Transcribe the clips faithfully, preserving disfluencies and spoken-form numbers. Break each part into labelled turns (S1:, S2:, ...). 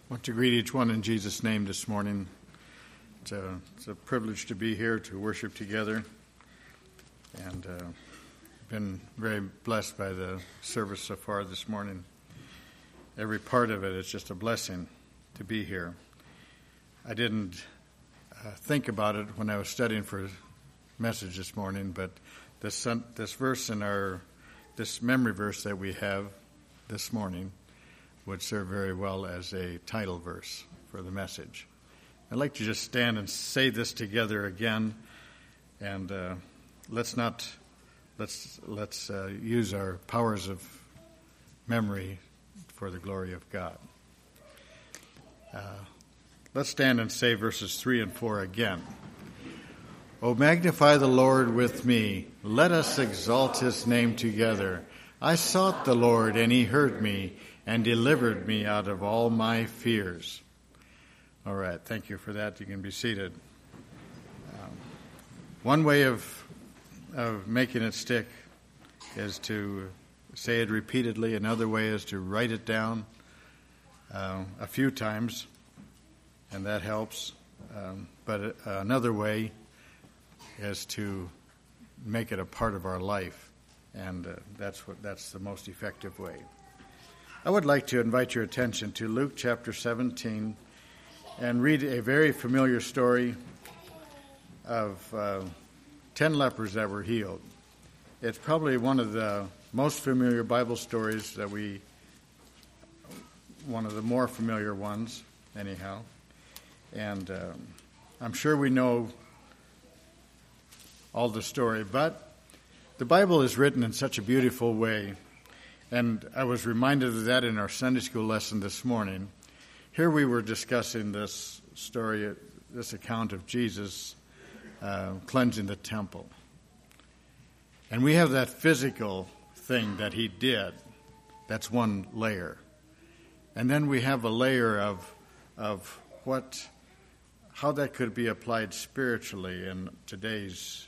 S1: I want to greet each one in Jesus' name this morning. It's a, it's a privilege to be here to worship together, and uh, been very blessed by the service so far this morning. Every part of it is just a blessing to be here. I didn't uh, think about it when I was studying for a message this morning, but this this verse in our this memory verse that we have this morning would serve very well as a title verse for the message. I'd like to just stand and say this together again, and uh, let's not let's let's uh, use our powers of memory for the glory of God. Uh, let's stand and say verses three and four again. O magnify the Lord with me. Let us exalt his name together. I sought the Lord, and he heard me, and delivered me out of all my fears. All right, thank you for that. You can be seated. Um, one way of of making it stick is to say it repeatedly. Another way is to write it down uh, a few times, and that helps. Um, but another way is to make it a part of our life, and uh, that's what that's the most effective way. I would like to invite your attention to Luke chapter seventeen and read a very familiar story of uh, ten lepers that were healed. It's probably one of the most familiar Bible stories that we, one of the more familiar ones, anyhow. And um, I'm sure we know all the story, but the Bible is written in such a beautiful way. And I was reminded of that in our Sunday school lesson this morning. Here we were discussing this story, this account of Jesus uh, cleansing the temple. And we have that physical thing that he did. That's one layer. And then we have a layer of of what, how that could be applied spiritually in today's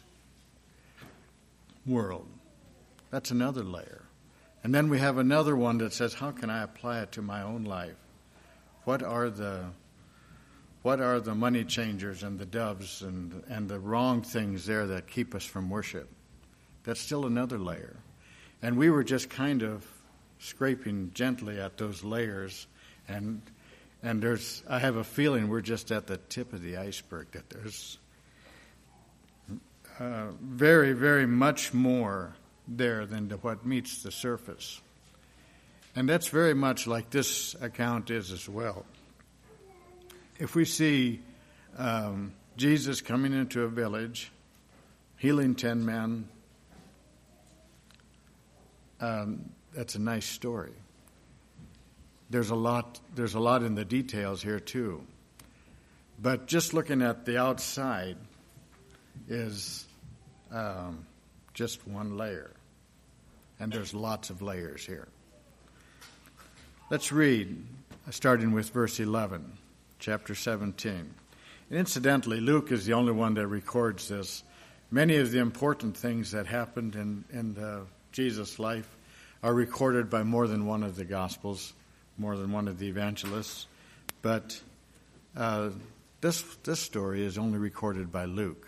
S1: world. That's another layer. And then we have another one that says, how can I apply it to my own life? What are the what are the money changers and the doves and and the wrong things there that keep us from worship? That's still another layer. And we were just kind of scraping gently at those layers, and and there's I have a feeling we're just at the tip of the iceberg, that there's uh, very, very much more there than to what meets the surface. And that's very much like this account is as well. If we see um, Jesus coming into a village, healing ten men, um, that's a nice story. There's a lot. There's a lot in the details here too. But just looking at the outside is um, just one layer. And there's lots of layers here. Let's read, starting with verse eleven, chapter seventeen. And incidentally, Luke is the only one that records this. Many of the important things that happened in, in the Jesus' life are recorded by more than one of the Gospels, more than one of the evangelists. But uh, this this story is only recorded by Luke.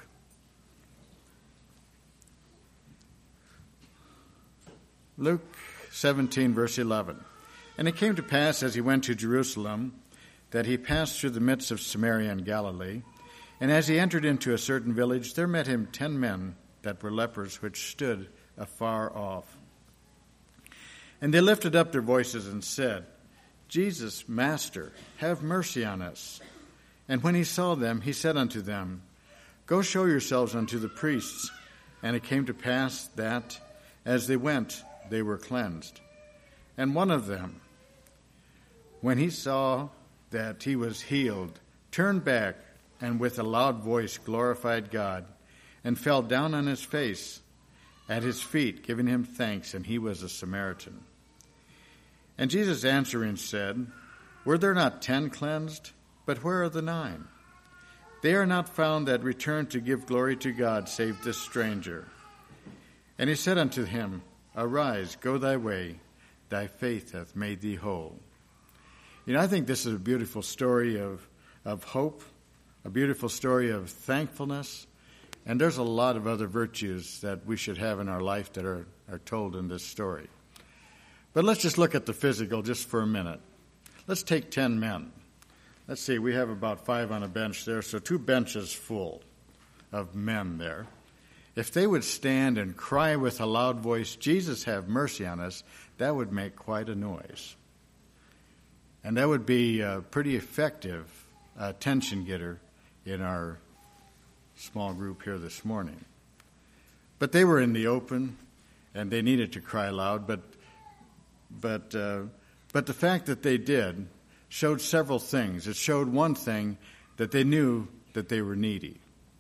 S1: Luke seventeen, verse eleven. And it came to pass, as he went to Jerusalem, that he passed through the midst of Samaria and Galilee. And as he entered into a certain village, there met him ten men that were lepers, which stood afar off. And they lifted up their voices and said, Jesus, Master, have mercy on us. And when he saw them, he said unto them, Go show yourselves unto the priests. And it came to pass that, as they went, they were cleansed. And one of them, when he saw that he was healed, turned back and with a loud voice glorified God, and fell down on his face at his feet, giving him thanks, and he was a Samaritan. And Jesus answering said, Were there not ten cleansed? But where are the nine? They are not found that returned to give glory to God, save this stranger. And he said unto him, Arise, go thy way, thy faith hath made thee whole. You know, I think this is a beautiful story of, of hope, a beautiful story of thankfulness, and there's a lot of other virtues that we should have in our life that are, are told in this story. But let's just look at the physical just for a minute. Let's take ten men. Let's see, we have about five on a bench there, so two benches full of men there. If they would stand and cry with a loud voice, "Jesus, have mercy on us," that would make quite a noise. And that would be a pretty effective attention getter in our small group here this morning. But they were in the open, and they needed to cry loud. But but uh, but the fact that they did showed several things. It showed one thing, that they knew that they were needy.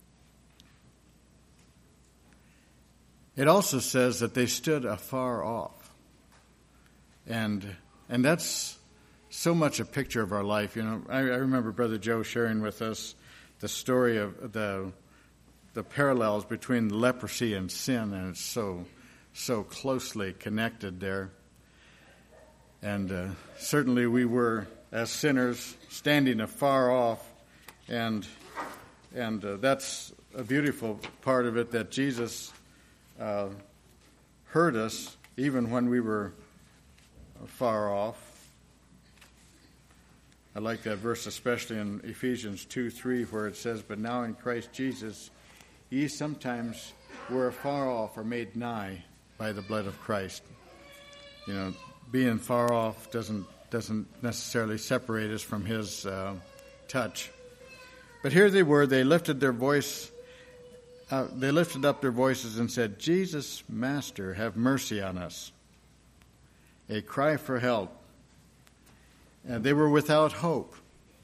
S1: It also says that they stood afar off. And and that's so much a picture of our life. You know, I, I remember Brother Joe sharing with us the story of the the parallels between leprosy and sin, and it's so so closely connected there. And uh, certainly we were, as sinners, standing afar off, and and uh, that's a beautiful part of it, that Jesus uh, heard us even when we were far off. I like that verse especially in Ephesians two three, where it says, "But now in Christ Jesus, ye sometimes were afar off, or made nigh by the blood of Christ." You know, being far off doesn't doesn't necessarily separate us from his uh, touch. But here they were, they lifted their voice, uh, they lifted up their voices and said, "Jesus, Master, have mercy on us." A cry for help. And they were without hope.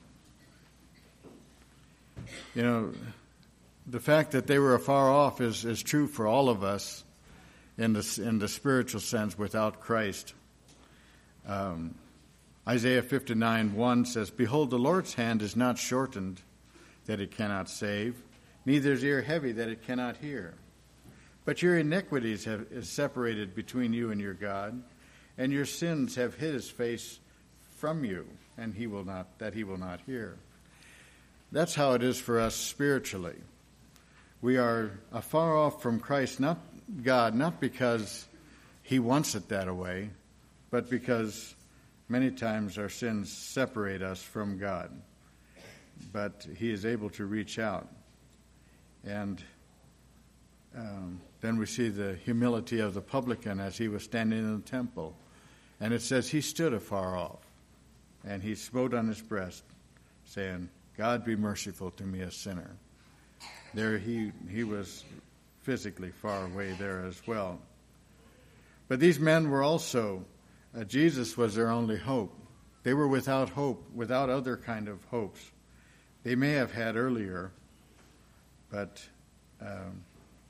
S1: You know, the fact that they were afar off is, is true for all of us in the, in the spiritual sense without Christ. Um, Isaiah fifty-nine one says, "Behold, the Lord's hand is not shortened that it cannot save, neither is ear heavy that it cannot hear. But your iniquities have is separated between you and your God, and your sins have hid his face from you, and he will not that he will not hear." That's how it is for us spiritually. We are afar off from Christ, not God, not because he wants it that way, but because many times our sins separate us from God. But he is able to reach out. And um, then we see the humility of the publican as he was standing in the temple. And it says he stood afar off, and he smote on his breast, saying, "God be merciful to me, a sinner." There he he was physically far away there as well. But these men were also, uh, Jesus was their only hope. They were without hope, without other kind of hopes. They may have had earlier, but um,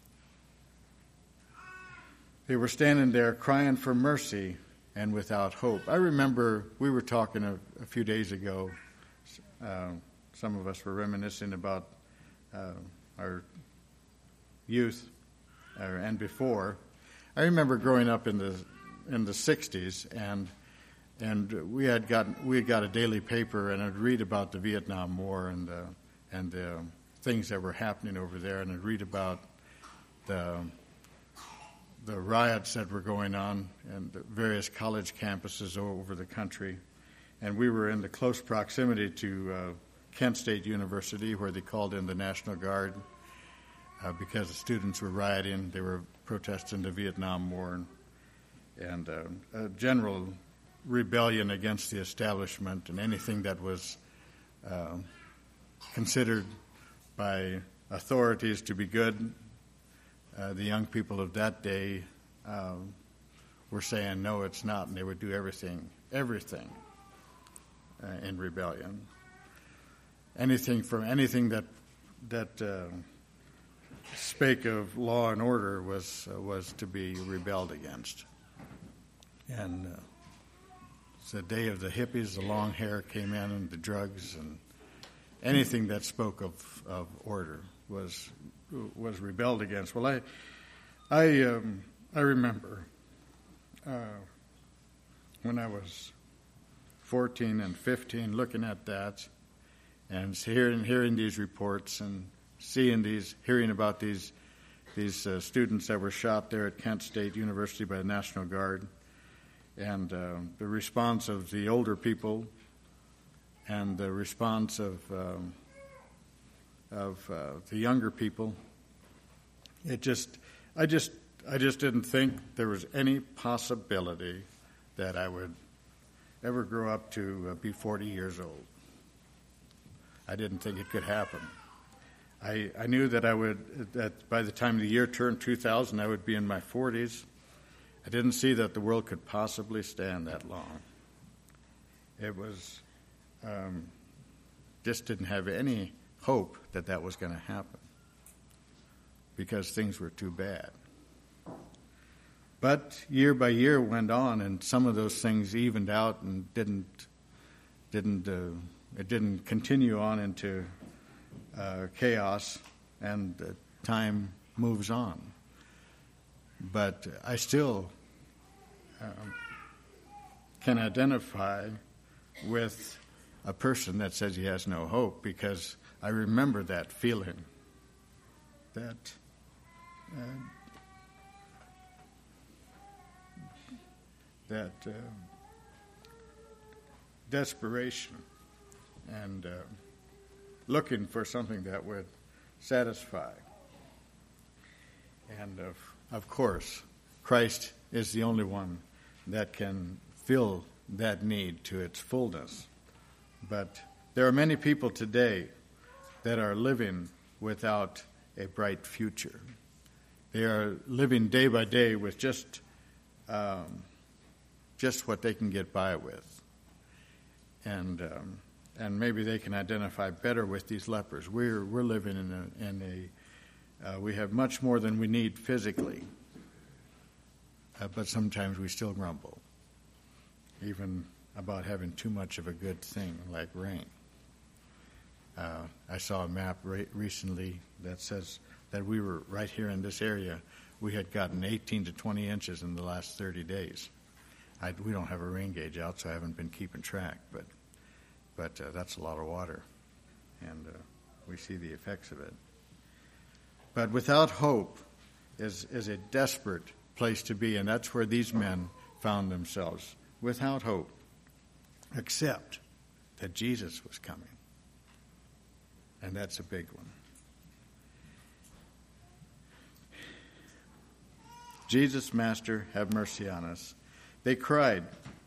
S1: they were standing there crying for mercy and without hope. I remember we were talking a, a few days ago. Uh, some of us were reminiscing about uh, our youth uh, and before. I remember growing up in the in the sixties, and and we had got we had got a daily paper, and I'd read about the Vietnam War and the and the things that were happening over there, and I'd read about the the riots that were going on in the various college campuses over the country. And we were in the close proximity to uh, Kent State University, where they called in the National Guard uh, because the students were rioting. They were protesting the Vietnam War, and, and uh, a general rebellion against the establishment, and anything that was uh, considered by authorities to be good. Uh, the young people of that day uh, were saying, no, it's not, and they would do everything, everything uh, in rebellion. Anything from anything that that uh, spake of law and order was uh, was to be rebelled against. And uh, it's the day of the hippies. The long hair came in, and the drugs, and anything that spoke of, of order was was rebelled against. Well, I I um, I remember uh, when I was fourteen and fifteen, looking at that and hearing hearing these reports and seeing these, hearing about these these uh, students that were shot there at Kent State University by the National Guard, and uh, the response of the older people and the response of um, of uh, the younger people. It just, I just, I just didn't think there was any possibility that I would ever grow up to uh, be forty years old. I didn't think it could happen. I, I knew that I would, that by the time the year turned two thousand, I would be in my forties. I didn't see that the world could possibly stand that long. It was, um, just didn't have any hope that that was going to happen because things were too bad. But year by year went on, and some of those things evened out and didn't, didn't, uh, it didn't continue on into uh, chaos, and uh, time moves on. But I still um, can identify with a person that says he has no hope, because I remember that feeling, that uh, that uh, desperation and uh, looking for something that would satisfy. And of, of course, Christ is the only one that can fill that need to its fullness. But there are many people today that are living without a bright future. They are living day by day with just um, just what they can get by with. And um, and maybe they can identify better with these lepers. We're we're living in a in a uh, we have much more than we need physically, uh, but sometimes we still grumble, even about having too much of a good thing like rain. Uh, I saw a map re- recently that says that we were right here in this area. We had gotten eighteen to twenty inches in the last thirty days. I, we don't have a rain gauge out, so I haven't been keeping track, but but uh, that's a lot of water, and uh, we see the effects of it. But without hope is is a desperate place to be, and that's where these men found themselves, without hope, except that Jesus was coming, and that's a big one. Jesus, Master, have mercy on us. They cried.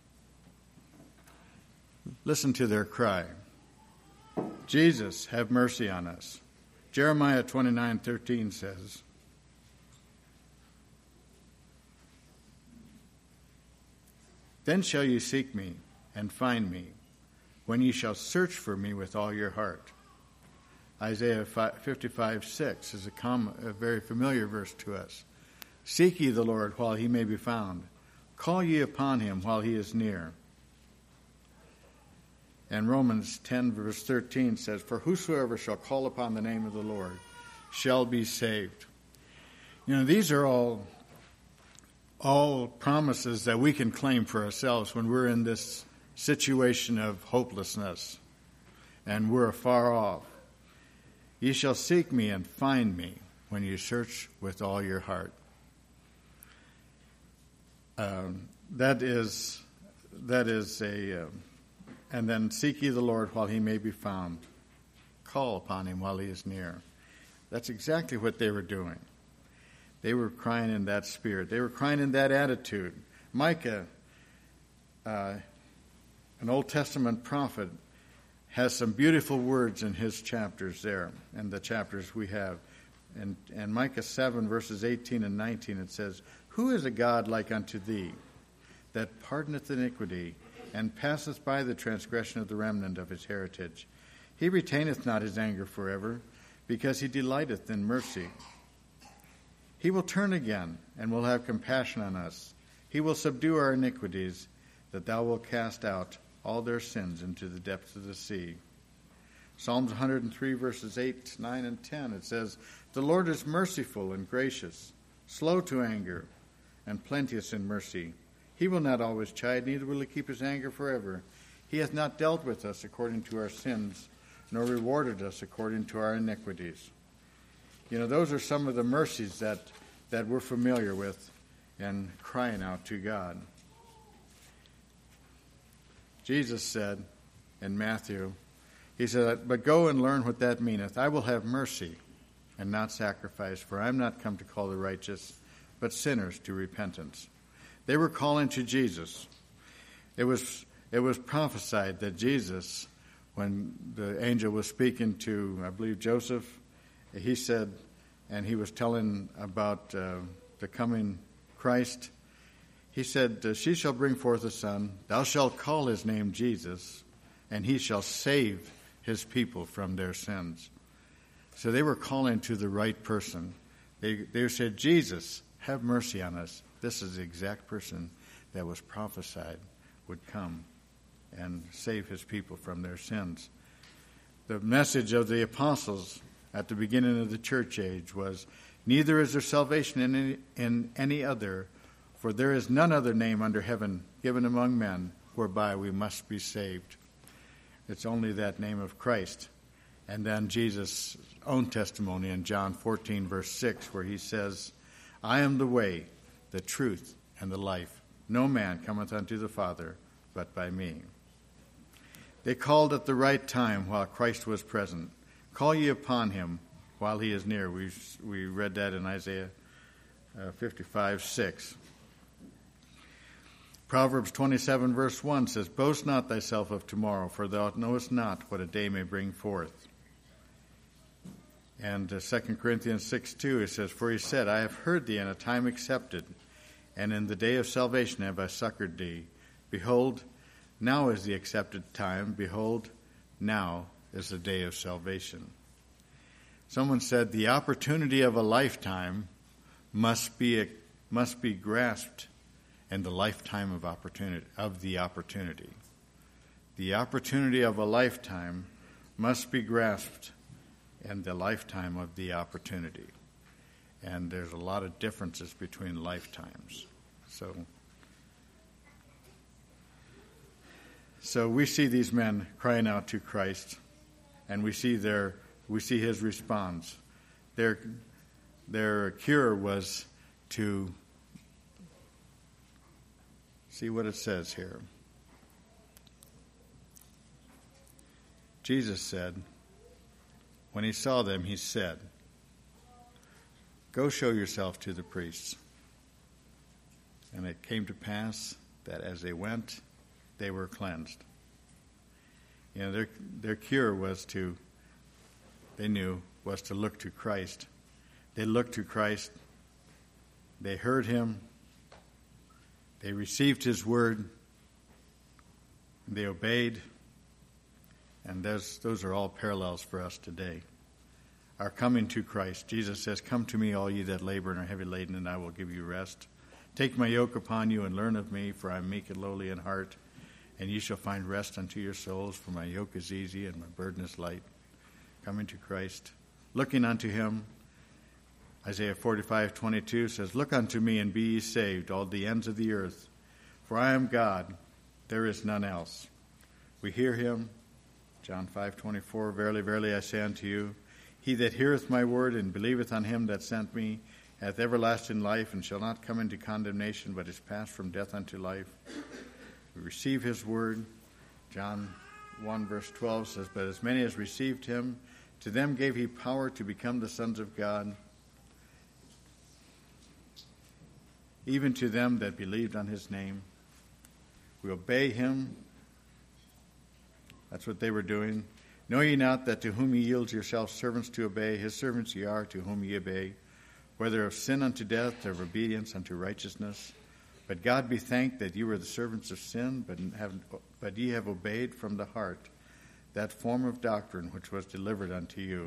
S1: Listen to their cry. Jesus, have mercy on us. Jeremiah twenty-nine thirteen says, "Then shall you seek me and find me, when ye shall search for me with all your heart." Isaiah fifty-five six is a, common, a very familiar verse to us. "Seek ye the Lord while he may be found. Call ye upon him while he is near." And Romans ten verse thirteen says, "For whosoever shall call upon the name of the Lord shall be saved." You know, these are all, all promises that we can claim for ourselves when we're in this situation of hopelessness and we're afar off. "Ye shall seek me and find me when you search with all your heart." Um, that is, that is a, uh, and then seek ye the Lord while he may be found. Call upon him while he is near. That's exactly what they were doing. They were crying in that spirit. They were crying in that attitude. Micah, uh, an Old Testament prophet, has some beautiful words in his chapters there, and the chapters we have. And, and Micah seven, verses eighteen and nineteen, it says, "Who is a God like unto thee, that pardoneth iniquity, and passeth by the transgression of the remnant of his heritage? He retaineth not his anger forever, because he delighteth in mercy. He will turn again, and will have compassion on us. He will subdue our iniquities, that thou wilt cast out all their sins into the depths of the sea." Psalms one hundred three, verses eight, nine, and ten, it says, "The Lord is merciful and gracious, slow to anger, and plenteous in mercy. He will not always chide, neither will he keep his anger forever. He hath not dealt with us according to our sins, nor rewarded us according to our iniquities. You know, those are some of the mercies that, that we're familiar with and crying out to God. Jesus said in Matthew, he said, but go and learn what that meaneth. I will have mercy and not sacrifice, for I am not come to call the righteous, but sinners to repentance. They were calling to Jesus. It was it was prophesied that Jesus, when the angel was speaking to, I believe, Joseph, he said, and he was telling about uh, the coming Christ, he said, she shall bring forth a son, thou shalt call his name Jesus, and he shall save his people from their sins. So they were calling to the right person. They, they said, Jesus, have mercy on us. This is the exact person that was prophesied would come and save his people from their sins. The message of the apostles at the beginning of the church age was, neither is there salvation in any, in any other, for there is none other name under heaven given among men whereby we must be saved. It's only that name of Christ. And then Jesus' own testimony in John fourteen, verse six, where he says, I am the way, the truth, and the life. No man cometh unto the Father but by me. They called at the right time while Christ was present. Call ye upon him while he is near. We we read that in Isaiah uh, fifty-five, six. Proverbs twenty-seven, verse one says, boast not thyself of tomorrow, for thou knowest not what a day may bring forth. And uh, Second Corinthians six, two, it says, for he said, I have heard thee in a time accepted, and in the day of salvation have I succored thee. Behold, now is the accepted time. Behold, now is the day of salvation. Someone said the opportunity of a lifetime must be must be grasped in the lifetime of opportunity of the opportunity. The opportunity of a lifetime must be grasped in the lifetime of the opportunity. And there's a lot of differences between lifetimes. So So we see these men crying out to Christ, and we see their we see his response. Their their cure was to see what it says here. Jesus said, when he saw them, he said, go show yourself to the priests. And it came to pass that as they went, they were cleansed. You know, their their cure was to, they knew, was to look to Christ. They looked to Christ. They heard him. They received his word. They obeyed. And those, those are all parallels for us today. Our coming to Christ. Jesus says, come to me, all ye that labor and are heavy laden, and I will give you rest. Take my yoke upon you and learn of me, for I am meek and lowly in heart, and ye shall find rest unto your souls, for my yoke is easy and my burden is light. Coming to Christ, looking unto him. Isaiah forty-five, twenty-two says, look unto me and be ye saved, all the ends of the earth, for I am God, there is none else. We hear him. John five, twenty-four, verily, verily, I say unto you, he that heareth my word and believeth on him that sent me hath everlasting life, and shall not come into condemnation, but is passed from death unto life. We receive his word. John one, verse twelve says, but as many as received him, to them gave he power to become the sons of God, even to them that believed on his name. We obey him. That's what they were doing. Know ye not that to whom ye yield yourselves servants to obey, his servants ye are to whom ye obey, whether of sin unto death or of obedience unto righteousness? But God be thanked that you were the servants of sin, but have but ye have obeyed from the heart that form of doctrine which was delivered unto you.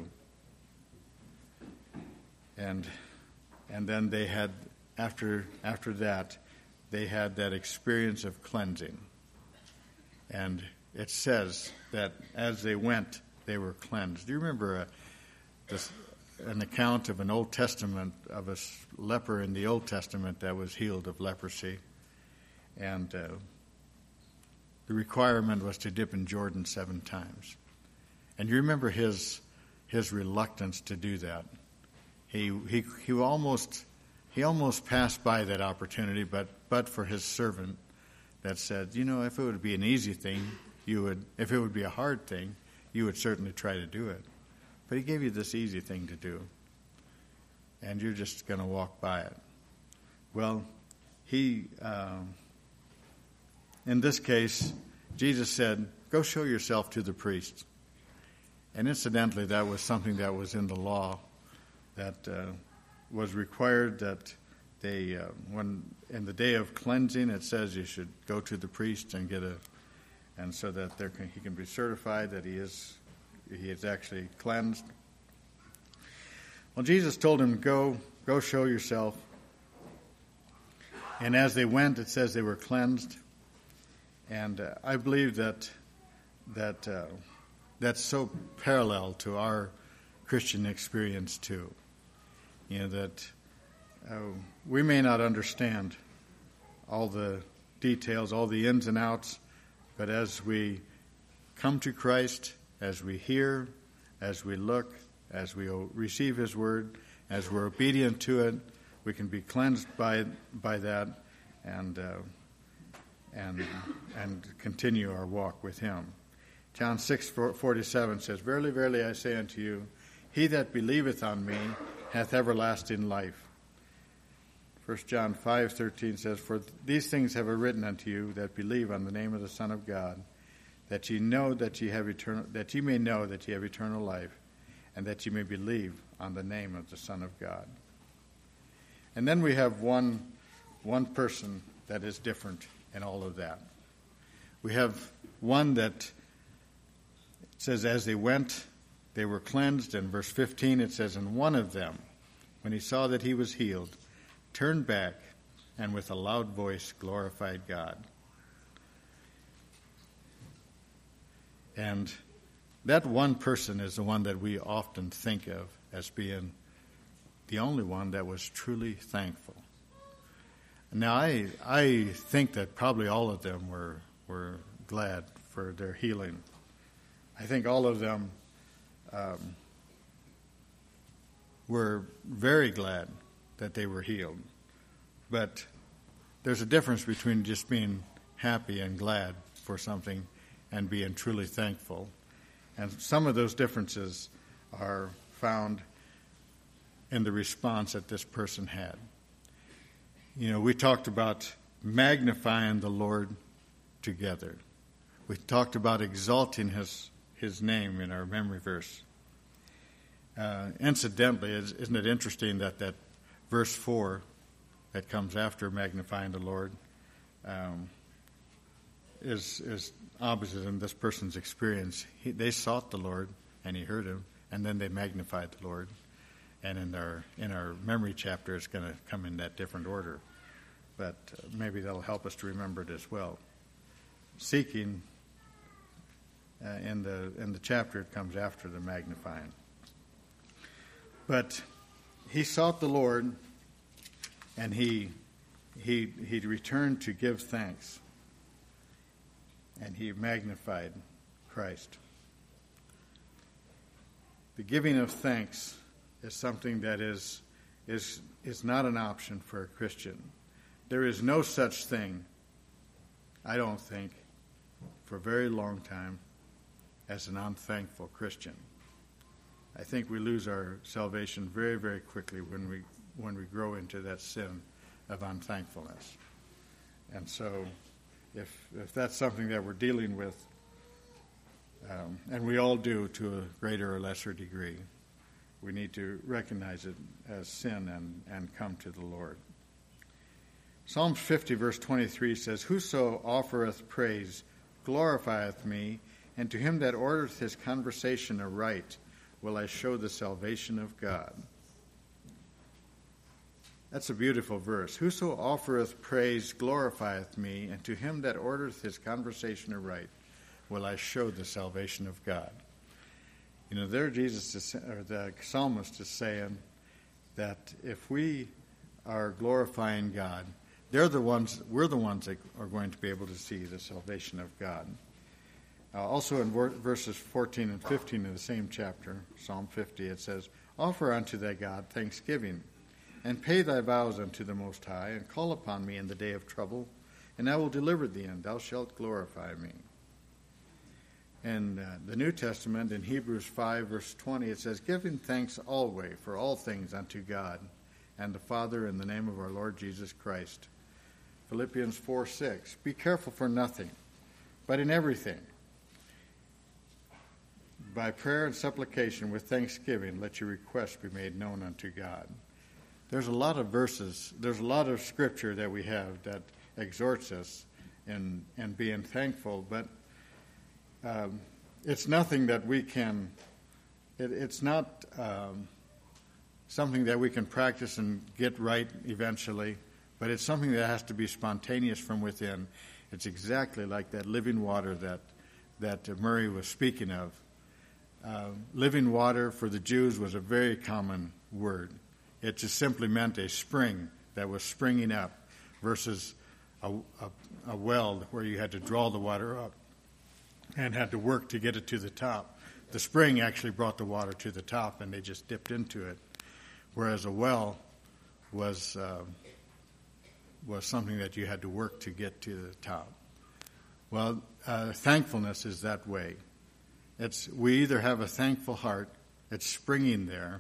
S1: And and then they had after after that they had that experience of cleansing. And it says that as they went, they were cleansed. Do you remember a, this, an account of an Old Testament, of a leper in the Old Testament that was healed of leprosy? And uh, the requirement was to dip in Jordan seven times. And you remember his his reluctance to do that. He he he almost he almost passed by that opportunity, but but for his servant that said, you know, if it would be an easy thing, you would. If it would be a hard thing, you would certainly try to do it. But he gave you this easy thing to do, and you're just going to walk by it. Well, he. Um, in this case, Jesus said, "Go show yourself to the priest." And incidentally, that was something that was in the law, that uh, was required that they, uh, when in the day of cleansing, it says you should go to the priest and get a, and so that there can, he can be certified that he is, he is actually cleansed. Well, Jesus told him, "Go, go show yourself." And as they went, it says they were cleansed. And uh, I believe that that. Uh, That's so parallel to our Christian experience too. You know, that uh, we may not understand all the details, all the ins and outs, but as we come to Christ, as we hear, as we look, as we receive His Word, as we're obedient to it, we can be cleansed by by that, and uh, and and continue our walk with Him. John six forty-seven says, "Verily, verily, I say unto you, he that believeth on me hath everlasting life." First John five thirteen says, "For these things have I written unto you that believe on the name of the Son of God, that ye know that ye have eternal, that ye may know that ye have eternal life, and that ye may believe on the name of the Son of God." And then we have one one person that is different in all of that. We have one that it says, as they went, they were cleansed. In verse fifteen, it says, "And one of them, when he saw that he was healed, turned back, and with a loud voice glorified God." And that one person is the one that we often think of as being the only one that was truly thankful. Now, I I think that probably all of them were were glad for their healing. I think all of them um, were very glad that they were healed. But there's a difference between just being happy and glad for something and being truly thankful. And some of those differences are found in the response that this person had. You know, we talked about magnifying the Lord together. We talked about exalting His His name in our memory verse. Uh, incidentally, isn't it interesting that that verse four that comes after magnifying the Lord um, is is opposite in this person's experience. He, they sought the Lord and He heard Him, and then they magnified the Lord. And in our in our memory chapter, it's going to come in that different order. But uh, maybe that'll help us to remember it as well. Seeking. Uh, in the in the chapter, it comes after the magnifying. But he sought the Lord, and he he he returned to give thanks, and he magnified Christ. The giving of thanks is something that is is is not an option for a Christian. There is no such thing, I don't think, for a very long time, as an unthankful Christian. I think we lose our salvation very, very quickly when we when we grow into that sin of unthankfulness. And so if if that's something that we're dealing with, um, and we all do to a greater or lesser degree, we need to recognize it as sin and, and come to the Lord. Psalm fifty, verse twenty-three says, "Whoso offereth praise glorifieth me, and to him that ordereth his conversation aright will I show the salvation of God." That's a beautiful verse. "Whoso offereth praise glorifieth me, and to him that ordereth his conversation aright will I show the salvation of God." You know, there Jesus is, or the psalmist is saying that if we are glorifying God, they're the ones, we're the ones that are going to be able to see the salvation of God. Uh, also in ver- verses fourteen and fifteen of the same chapter, Psalm fifty, it says, "Offer unto thy God thanksgiving, and pay thy vows unto the Most High, and call upon me in the day of trouble, and I will deliver thee, and thou shalt glorify me." In uh, the New Testament, in Hebrews five, verse twenty, it says, "Giving thanks always for all things unto God and the Father in the name of our Lord Jesus Christ." Philippians four six, "Be careful for nothing, but in everything, by prayer and supplication with thanksgiving, let your requests be made known unto God." There's a lot of verses, there's a lot of scripture that we have that exhorts us in, in being thankful, but um, it's nothing that we can, it, it's not um, something that we can practice and get right eventually, but it's something that has to be spontaneous from within. It's exactly like that living water that, that Murray was speaking of. Uh, living water for the Jews was a very common word. It just simply meant a spring that was springing up versus a, a, a well where you had to draw the water up and had to work to get it to the top. The spring actually brought the water to the top, and they just dipped into it, whereas a well was uh, was something that you had to work to get to the top. Well, uh, thankfulness is that way. It's we either have a thankful heart, it's springing there,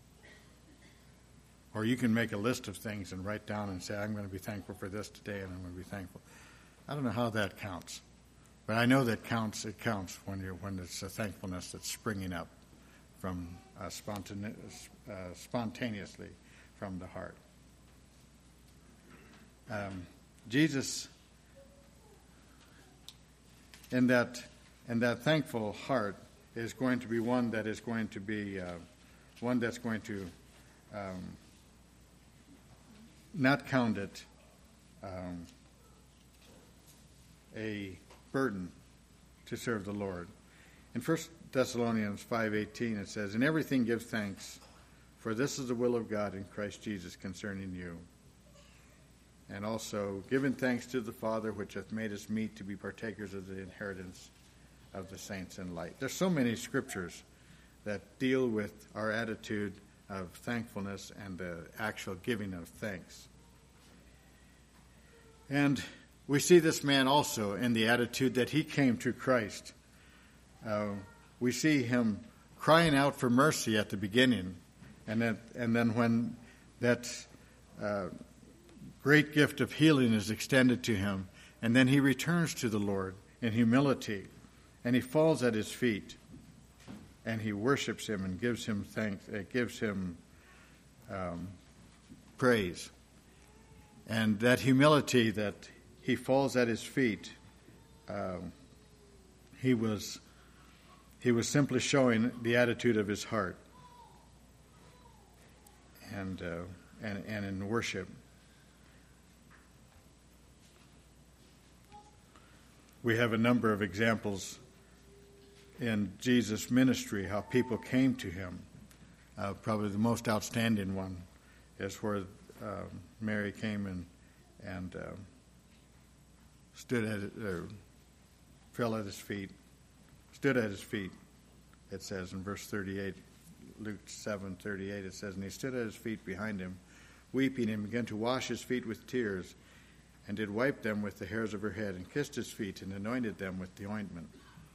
S1: or you can make a list of things and write down and say, "I'm going to be thankful for this today, and I'm going to be thankful." I don't know how that counts, but I know that counts. It counts when you're when it's a thankfulness that's springing up from uh, spontane- uh, spontaneously from the heart. Um, Jesus, in that and that thankful heart, is going to be one that is going to be uh, one that's going to um, not count it um, a burden to serve the Lord. In First Thessalonians five eighteen, it says, "In everything give thanks, for this is the will of God in Christ Jesus concerning you." And also, "Giving thanks to the Father, which hath made us meet to be partakers of the inheritance of the saints in light." There's so many scriptures that deal with our attitude of thankfulness and the actual giving of thanks. And we see this man also in the attitude that he came to Christ. Uh, we see him crying out for mercy at the beginning, and that, and then when that uh, great gift of healing is extended to him, and then he returns to the Lord in humility, and he falls at his feet, and he worships him and gives him thanks, uh, gives him um, praise. And that humility that he falls at his feet, uh, he was he was simply showing the attitude of his heart, and uh, and and in worship. We have a number of examples in Jesus' ministry how people came to him. Uh, probably the most outstanding one is where uh, Mary came and and uh, stood at it, or fell at his feet, stood at his feet. It says in verse thirty-eight, Luke seven thirty-eight. It says, "And he stood at his feet behind him, weeping, and began to wash his feet with tears, and did wipe them with the hairs of her head, and kissed his feet, and anointed them with the ointment."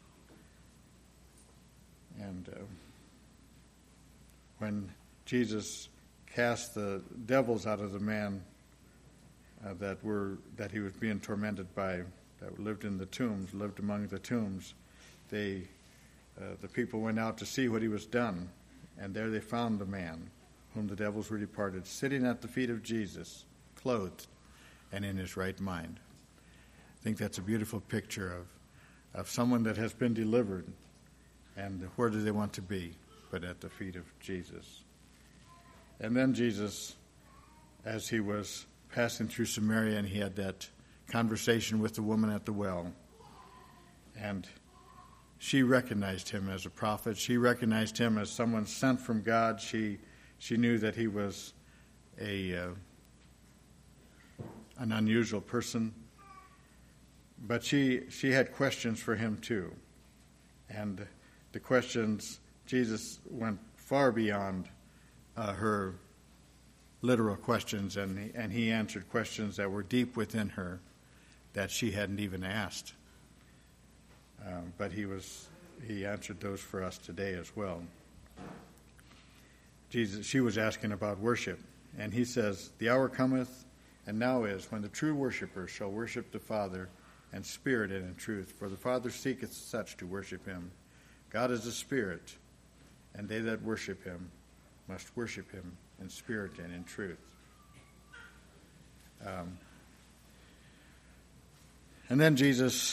S1: And uh, when Jesus cast the devils out of the man uh, that were that he was being tormented by, that lived in the tombs, lived among the tombs, they uh, the people went out to see what he was done, and there they found the man whom the devils were departed, sitting at the feet of Jesus, clothed and in his right mind. I think that's a beautiful picture of, of someone that has been delivered. And where do they want to be but at the feet of Jesus? And then Jesus, as he was passing through Samaria, and he had that conversation with the woman at the well, and she recognized him as a prophet. She recognized him as someone sent from God. She she knew that he was a uh, an unusual person, but she she had questions for him too. And the questions, Jesus went far beyond uh, her literal questions, and he, and he answered questions that were deep within her that she hadn't even asked. Uh, but he was he answered those for us today as well. Jesus, she was asking about worship, and he says, "The hour cometh, and now is, when the true worshipers shall worship the Father in spirit and in truth. For the Father seeketh such to worship him. God is a spirit, and they that worship him must worship him in spirit and in truth." Um, and then Jesus,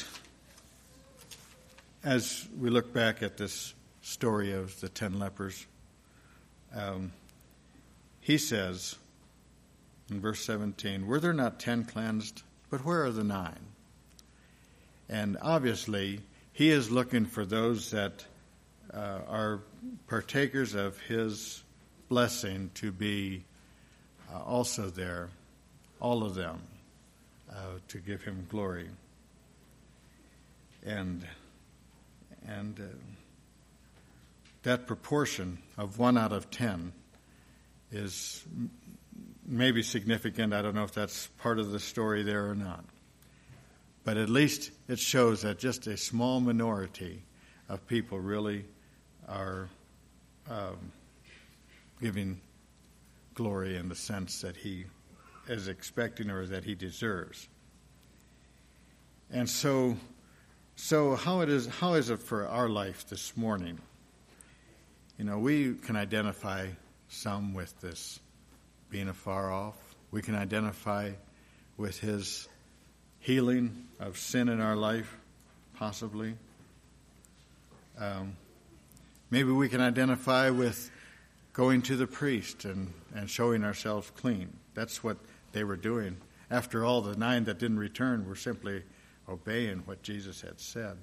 S1: as we look back at this story of the ten lepers, um, he says in verse seventeen, "Were there not ten cleansed? But where are the nine?" And obviously, he is looking for those that uh, are partakers of his blessing to be uh, also there, all of them, uh, to give him glory. And and uh, that proportion of one out of ten is maybe significant. I don't know if that's part of the story there or not. But at least it shows that just a small minority of people really are um, giving glory in the sense that he is expecting or that he deserves. And so, so how it is, how is it for our life this morning? You know, we can identify some with this being afar off. We can identify with his healing of sin in our life, possibly. Um, maybe we can identify with going to the priest and, and showing ourselves clean. That's what they were doing. After all, the nine that didn't return were simply obeying what Jesus had said.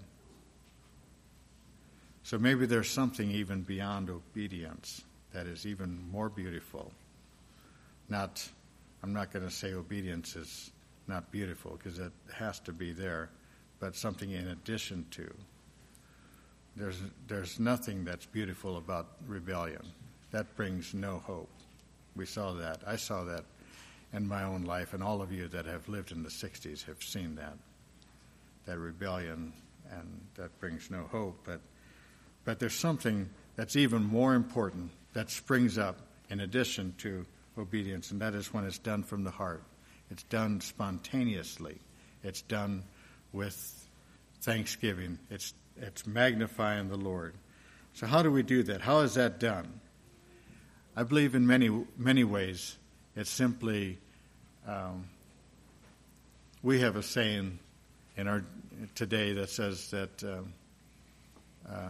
S1: So maybe there's something even beyond obedience that is even more beautiful. Not, I'm not going to say obedience is not beautiful, because it has to be there, but something in addition to. There's there's nothing that's beautiful about rebellion. That brings no hope. We saw that. I saw that in my own life, and all of you that have lived in the sixties have seen that. That rebellion, and that brings no hope. But but there's something that's even more important that springs up in addition to obedience, and that is when it's done from the heart. It's done spontaneously. It's done with thanksgiving. It's it's magnifying the Lord. So how do we do that? How is that done? I believe in many many ways it's simply, um, we have a saying in our today that says that um, uh,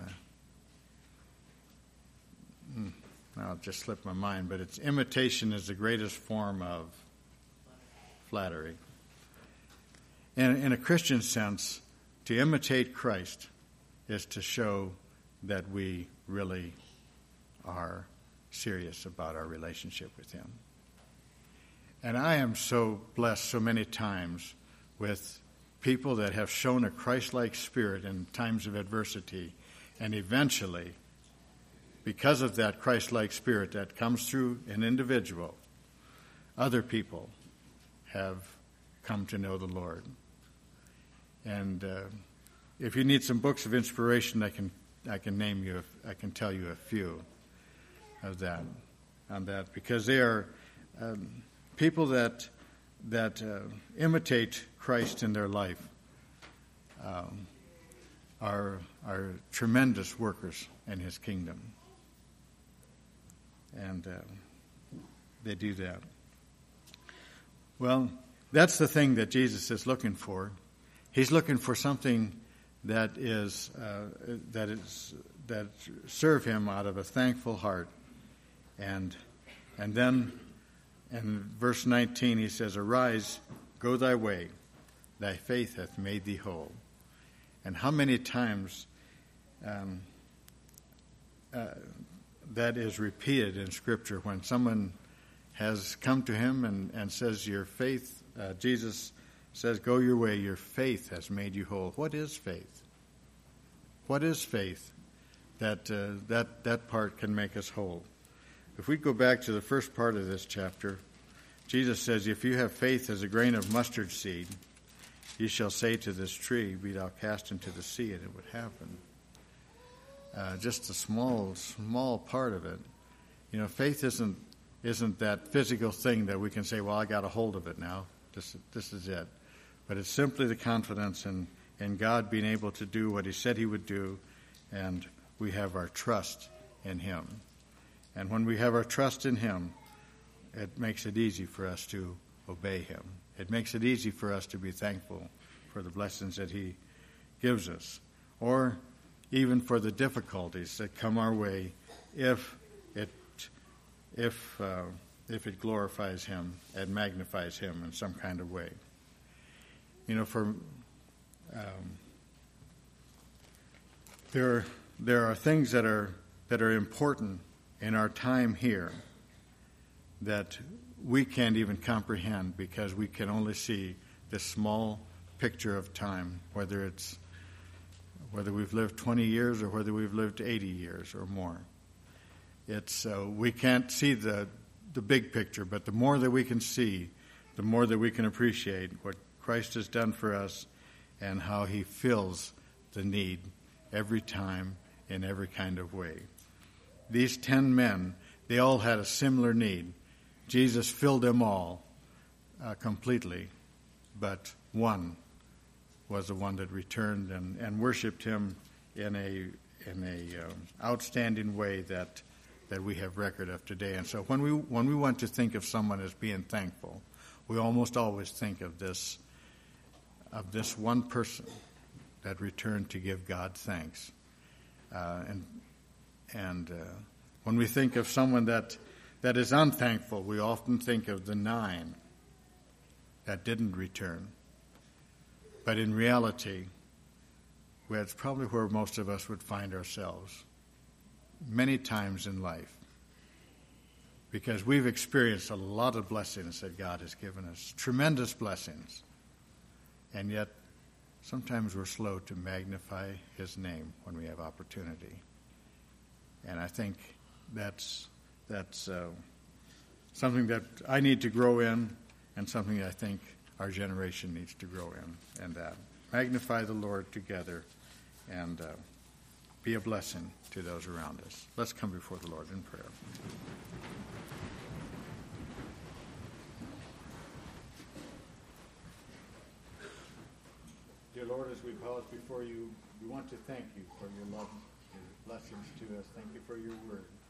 S1: hmm, now it just slipped my mind, but it's imitation is the greatest form of flattery. In, in a Christian sense, to imitate Christ is to show that we really are serious about our relationship with him. And I am so blessed so many times with people that have shown a Christ-like spirit in times of adversity, and eventually, because of that Christ-like spirit that comes through an individual, other people have come to know the Lord. And uh, if you need some books of inspiration, I can I can name you, I can tell you a few of that, on that, because they are um, people that that uh, imitate Christ in their life, um, are are tremendous workers in his kingdom, and uh, they do that. Well, that's the thing that Jesus is looking for. He's looking for something that is uh, that is that serve him out of a thankful heart, and and then in verse nineteen he says, "Arise, go thy way, thy faith hath made thee whole." And how many times um, uh, that is repeated in Scripture when someone has come to him and, and says, "Your faith uh, Jesus says, go your way, your faith has made you whole. What is faith? What is faith? That, uh, that, that part can make us whole. If we go back to the first part of this chapter, Jesus says, if you have faith as a grain of mustard seed, you shall say to this tree, be thou cast into the sea, and it would happen. Uh, just a small, small part of it. You know, faith isn't isn't that physical thing that we can say, well, I got a hold of it now. This, this is it. But it's simply the confidence in, in God being able to do what he said he would do, and we have our trust in him. And when we have our trust in him, it makes it easy for us to obey him. It makes it easy for us to be thankful for the blessings that he gives us, or even for the difficulties that come our way if it if uh, if it glorifies him and magnifies him in some kind of way. You know, for um, there there are things that are that are important in our time here that we can't even comprehend because we can only see this small picture of time, whether it's whether we've lived twenty years or whether we've lived eighty years or more. It's uh, we can't see the the big picture, but the more that we can see, the more that we can appreciate what Christ has done for us and how he fills the need every time in every kind of way. These ten men, they all had a similar need. Jesus filled them all uh, completely, but one was the one that returned and, and worshipped him in a in a um, outstanding way that that we have record of today. And so when we when we want to think of someone as being thankful, we almost always think of this of this one person that returned to give God thanks. Uh, and and uh, when we think of someone that that is unthankful, we often think of the nine that didn't return. But in reality, that's probably where most of us would find ourselves many times in life, because we've experienced a lot of blessings that God has given us, tremendous blessings, and yet sometimes we're slow to magnify his name when we have opportunity. And I think that's that's uh, something that I need to grow in, and something that I think our generation needs to grow in, and that magnify the Lord together and uh, be a blessing to those around us. Let's come before the Lord in prayer. Dear Lord, as we pause before you, we want to thank you for your love, your blessings to us. Thank you for your word.